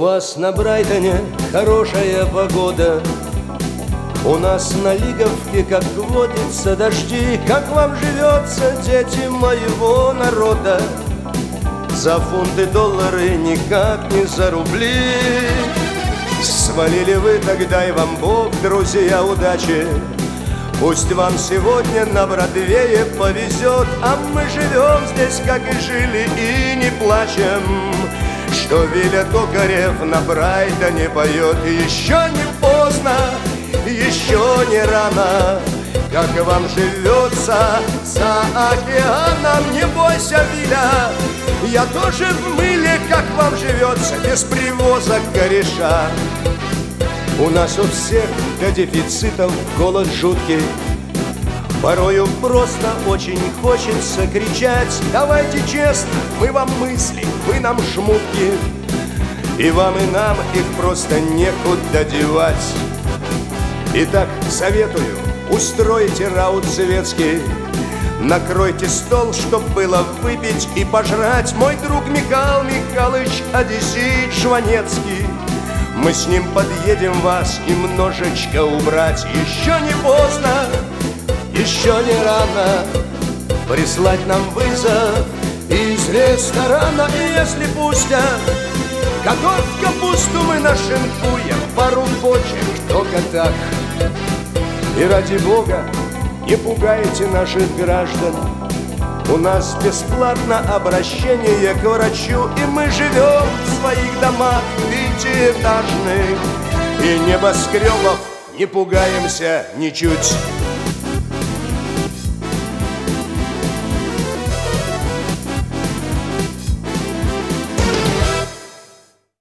У вас на Брайтоне хорошая погода, у нас на Лиговке, как водится, дожди. Как вам живется, дети моего народа? За фунты, доллары, никак не за рубли. Свалили вы, тогда и вам Бог, друзья, удачи. Пусть вам сегодня на Бродвее повезет, а мы живем здесь, как и жили, и не плачем, что Виля Токарев на Брайтоне поет. Еще не поздно, еще не рано, как вам живется за океаном. Не бойся, Виля, я тоже в мыле, как вам живется без привоза кореша. У нас у всех до дефицитов голод жуткий, порою просто очень хочется кричать: давайте честно, мы вам мысли, вы нам шмутки, и вам, и нам их просто некуда девать. Итак, советую, устройте раут светский, накройте стол, чтоб было выпить и пожрать. Мой друг Михаил Михайлович Одиссей Жванецкий, мы с ним подъедем вас немножечко убрать. Еще не поздно, еще не рано прислать нам вызов из ресторана. И если пустят, готовь капусту мы нашинкуем, пару бочек только так. И ради Бога не пугайте наших граждан, у нас бесплатно обращение к врачу, и мы живем в своих домах пятиэтажных, и небоскребов не пугаемся ничуть.